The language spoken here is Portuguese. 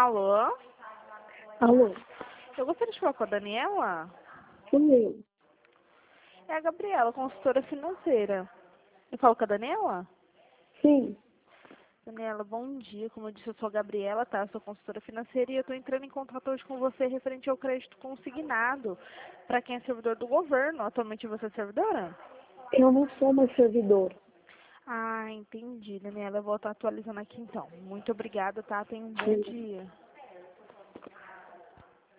Alô? Alô? Eu gostaria de falar com a Daniela. Sou eu. É a Gabriela, consultora financeira. Eu falo com a Daniela? Sim. Daniela, bom dia. Como eu disse, eu sou a Gabriela, tá? Eu sou consultora financeira e eu estou entrando em contato hoje com você referente ao crédito consignado para quem é servidor do governo. Atualmente você é servidora? Eu não sou mais servidor. Ah, entendi, Daniela. Eu vou estar atualizando aqui então. Muito obrigada, tá? Tenha um bom Sim. dia.